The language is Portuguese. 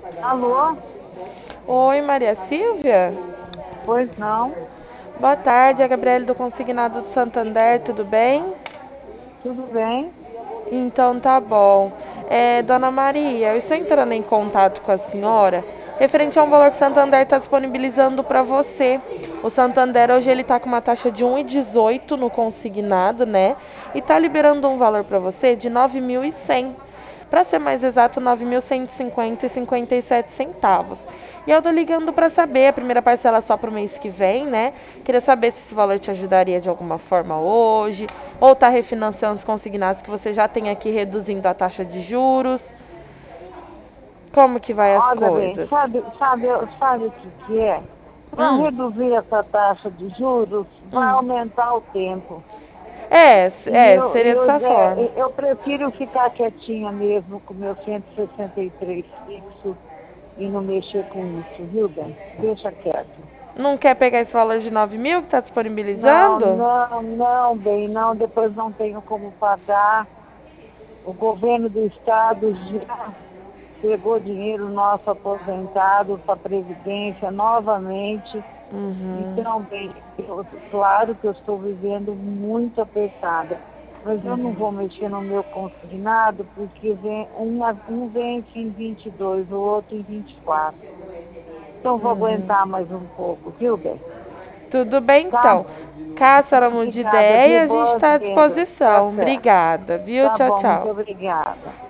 Alô? Oi, Maria Silvia? Pois não? Boa tarde, é a Gabriele do Consignado do Santander, tudo bem? Tudo bem? Então tá bom. Dona Maria, eu estou entrando em contato com a senhora referente a um valor que o Santander está disponibilizando para você. O Santander hoje ele está com uma taxa de 1,18 no consignado, né? E está liberando um valor para você de 9.100. Para ser mais exato, 9.150,57 centavos. E eu tô ligando para saber, a primeira parcela só para o mês que vem, né? Queria saber se esse valor te ajudaria de alguma forma hoje, ou tá refinanciando os consignados que você já tem aqui reduzindo a taxa de juros. Como que vai as Olha bem, coisas? sabe o que é? Para Hum, reduzir essa taxa de juros, vai hum. aumentar o tempo. Seria dessa forma. Eu prefiro ficar quietinha mesmo com meu 163 fixo e não mexer com isso, viu, bem? Deixa quieto. Não quer pegar esse valor de 9.000 que está Não, disponibilizando? não, não, bem, não, depois não tenho como pagar. O governo do estado já pegou dinheiro nosso aposentado para a Previdência novamente. Uhum, Então, bem, claro que eu estou vivendo muito apertada, mas eu não vou mexer no meu consignado, porque um vence em 22, o outro em 24. Então, vou uhum. aguentar mais um pouco, viu, bem? Tudo bem, Tá? então. Caso a senhora mude de Obrigada, viu? ideia, a gente Boas está à vendas. Tá disposição. certo. Obrigada, viu? Tá Tchau, bom, muito tchau. obrigada.